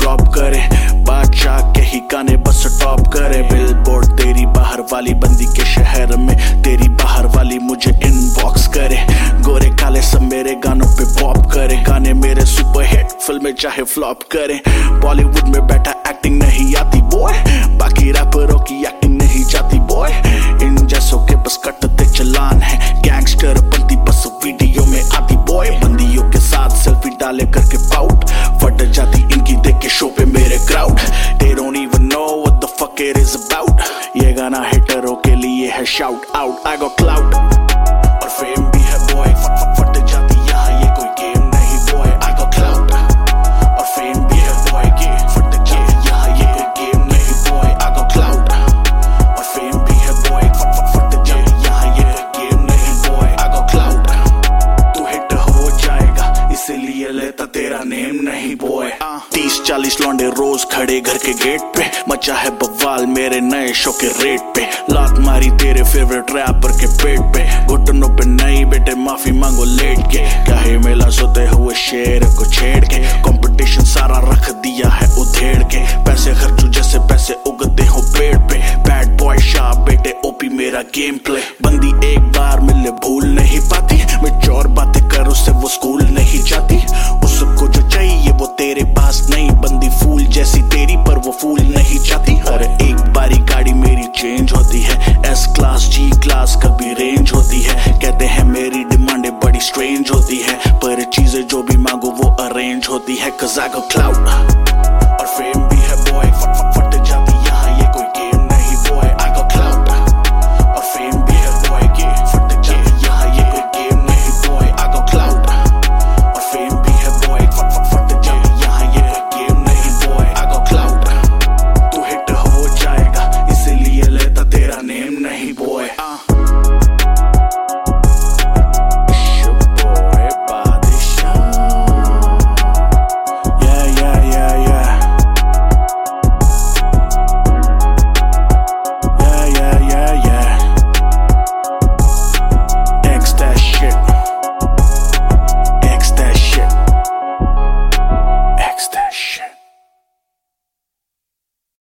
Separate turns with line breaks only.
Drop करे, बादशाह के ही गाने बस टॉप करे। बिलबोर्ड तेरी बाहर वाली बंदी के शहर में, तेरी बाहर वाली मुझे इनबॉक्स करे। गोरे काले सब मेरे गानों पे पॉप करे, गाने मेरे सुपर हिट, फिल्में चाहे फ्लॉप करे। बॉलीवुड में बैठा एक्टिंग नहीं आती बॉय, बाकी रैपरों की एक्टिंग नहीं जाती बॉय। इन जैसों के बस कटते चलान है, गैंगस्टर बनती बस वीडियो में आती बॉय। बंदियों के साथ सेल्फी डाले करके पाउट, फट जाती इनकी देख के शो पे मेरे crowd. They don't even know what the fuck it is about, ये गाना हिटरों के लिए है shout out. I got clout और फेम भी है बॉय, फट जाती यहाँ ये कोई गेम नहीं बॉय। I got clout और फेम भी है बॉय, ये फट जाती यहाँ ये कोई गेम नहीं बॉय। I got clout और फेम भी है बॉय, फट जाती यहाँ ये कोई गेम नहीं बॉय। I got clout, तू हिट हो जाएगा इसीलिए लेता तेरा नेम नहीं बॉय। 30-40 लौंडे रोज खड़े घर के गेट पे, मचा है बवाल मेरे नए शो के रेट पे। लात मारी तेरे फेवरेट रैपर के पेट पे, घुटनों पे नहीं बेटे माफी मांगो लेट के। क्या ही मिला सोते हुए शेर को छेड़ के, कंपटीशन सारा रख दिया है उधेड़ के। पैसे खर्चू जैसे पैसे उगते हो पेड़ पे, बैड बॉय शाह बेटे ओपी मेरा गेम प्ले। बंदी एक बार मिले भूल नहीं पाती, मैच्योर बातें कर उससे वो स्कूल नहीं जाती। उसको जो चाहिए वो तेरे पास नहीं, बंदी फूल जैसी तेरी पर वो फूल नहीं चाहती। और एक बारी गाड़ी मेरी चेंज होती है, एस क्लास जी क्लास कभी रेंज होती है। कहते हैं मेरी डिमांडें बड़ी स्ट्रेंज होती है, पर चीजें जो भी मांगो वो अरेंज होती है। Cause I got clout और फेम भी है बॉय,